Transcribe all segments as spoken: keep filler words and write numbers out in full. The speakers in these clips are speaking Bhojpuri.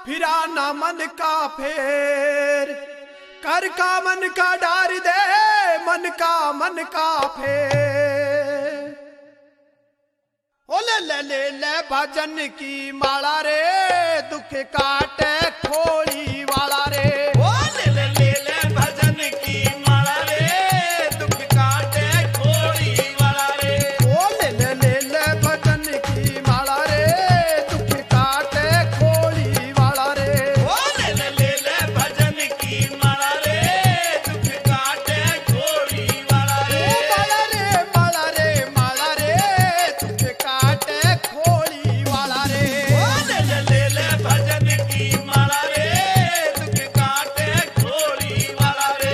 फिरा ना मन का फेर, कर का मन का डार दे, मन का मन का फेर। ओ ले ले ले ले भजन की माला रे, दुख काटे खोली वाला रे। ओ ले ले ले ले भजन की माला रे, दुख काटे खोली वाला रे। ओ ले ले ले ले भजन की माला रे, दुख काटे खोली वाला रे। ओ ले ले ले ले भजन की माला रे, दुख काटे खोली वाला रे। माला रे माला रे माला रे, दुख काटे खोली वाला रे। ओ ले ले ले ले भजन की माला रे, दुख काटे खोली वाला रे।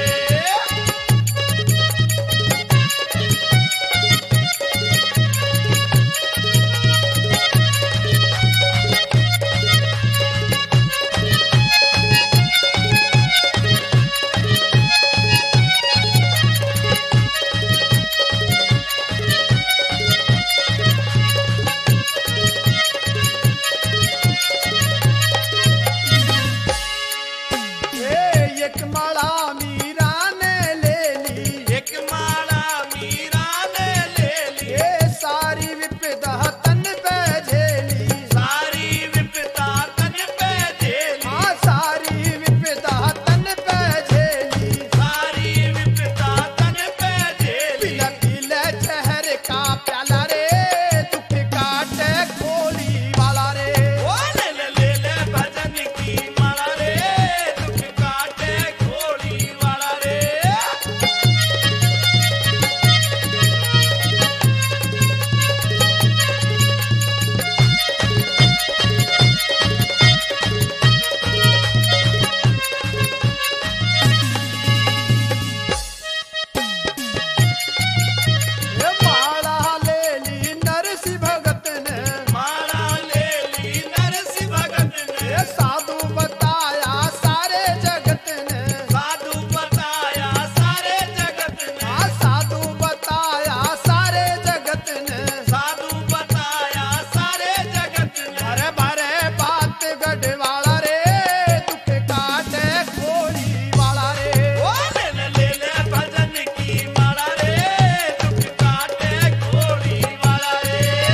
ए एक माला मीरा ने ले ली, एक माला मीरा ने ले ली, ए सारी विपदा तन पे झेली। सारी विपदा तन पे झेली, हाँ सारी विपदा तन पे झेली। सारी विपदा तन पे झेली। पीला पीले जहर का प्याला रे, दुख काटे खोली वाला रे। ओ ले ले ले ले भजन की माला रे, दुख काटे खोली वाला रे। ए माला ले ली नरसिंह भगत ने, माला ले ली नरसिंह भगत ने, ए साधु बताया सारे जगत ने। साधु बताया सारे जगत ने, हाँ साधु बताया सारे जगत ने। साधु बताया सारे जगत ने। भरे भरे बात गढ़वाला रे, दुख काटे खोली वाला रे। ओ ले ले ले ले भजन की माला रे, दुख काटे खोली वाला रे।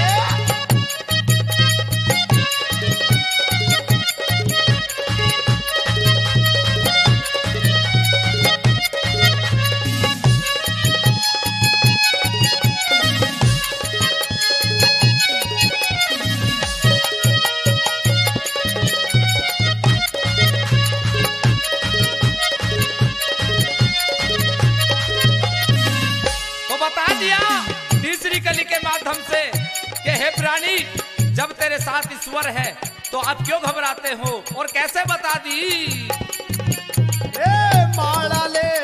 वो बता दिया तीसरी कली के माध्यम से कि हे प्राणी, जब तेरे साथ ईश्वर है तो आप क्यों घबराते हो, और कैसे बता दी। ए माला ले